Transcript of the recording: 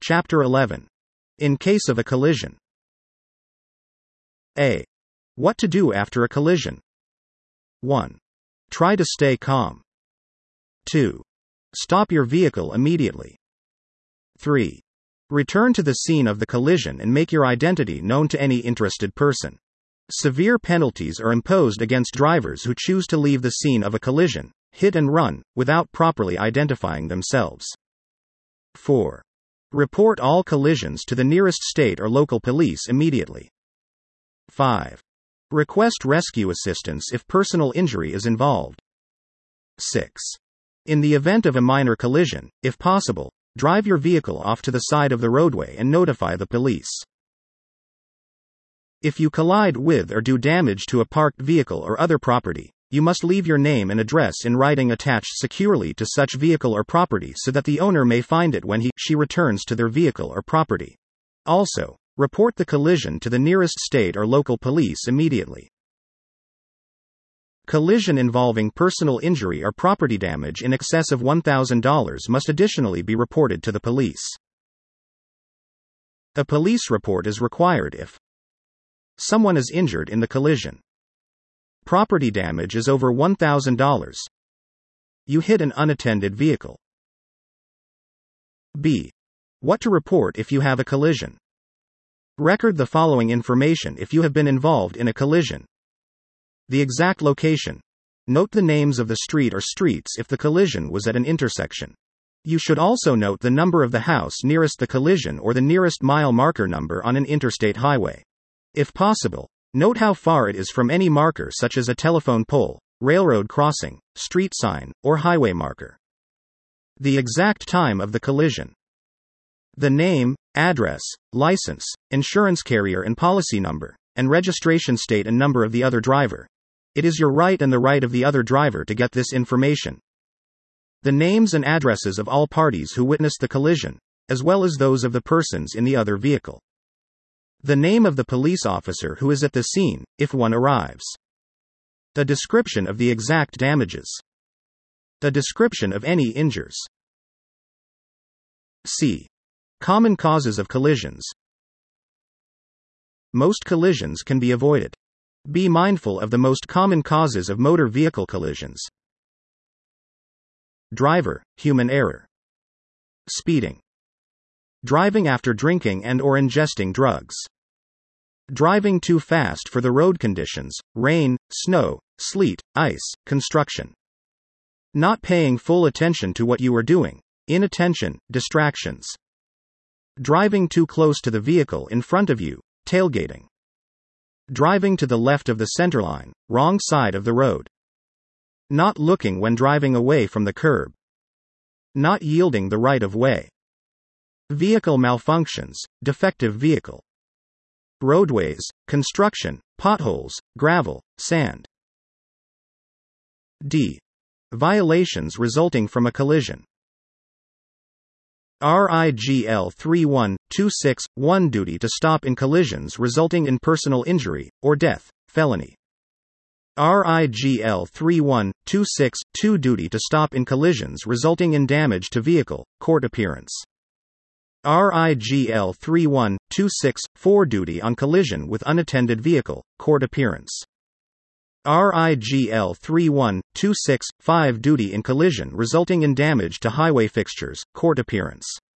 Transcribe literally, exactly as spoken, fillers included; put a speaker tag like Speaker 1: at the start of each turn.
Speaker 1: Chapter eleven. In case of a collision. A. What to do after a collision. one. Try to stay calm. two. Stop your vehicle immediately. three. Return to the scene of the collision and make your identity known to any interested person. Severe penalties are imposed against drivers who choose to leave the scene of a collision, hit and run, without properly identifying themselves. four. Report all collisions to the nearest state or local police immediately. five. Request rescue assistance if personal injury is involved. six. In the event of a minor collision, if possible, drive your vehicle off to the side of the roadway and notify the police. If you collide with or do damage to a parked vehicle or other property, you must leave your name and address in writing attached securely to such vehicle or property so that the owner may find it when he, she returns to their vehicle or property. Also, report the collision to the nearest state or local police immediately. Collision involving personal injury or property damage in excess of one thousand dollars must additionally be reported to the police. A police report is required if someone is injured in the collision. Property damage is over one thousand dollars. You hit an unattended vehicle. B. What to report if you have a collision. Record the following information if you have been involved in a collision. The exact location. Note the names of the street or streets if the collision was at an intersection. You should also note the number of the house nearest the collision or the nearest mile marker number on an interstate highway. If possible, note how far it is from any marker such as a telephone pole, railroad crossing, street sign, or highway marker. The exact time of the collision. The name, address, license, insurance carrier and policy number, and registration state and number of the other driver. It is your right and the right of the other driver to get this information. The names and addresses of all parties who witnessed the collision, as well as those of the persons in the other vehicle. The name of the police officer who is at the scene, if one arrives. The description of the exact damages. The description of any injuries. C. Common causes of collisions. Most collisions can be avoided. Be mindful of the most common causes of motor vehicle collisions. Driver, human error. Speeding. Driving after drinking and or ingesting drugs. Driving too fast for the road conditions, rain, snow, sleet, ice, construction. Not paying full attention to what you are doing. Inattention, distractions. Driving too close to the vehicle in front of you, tailgating. Driving to the left of the centerline, wrong side of the road. Not looking when driving away from the curb. Not yielding the right of way. Vehicle malfunctions, defective vehicle. Roadways, construction, potholes, gravel, sand. D. Violations resulting from a collision. R I G L three one two six one Duty to stop in collisions resulting in personal injury, or death, felony. R I G L three one two six two Duty to stop in collisions resulting in damage to vehicle, court appearance. R I G L three one two six four Duty on collision with unattended vehicle, court appearance. R I G L three one two six five Duty in collision resulting in damage to highway fixtures, court appearance.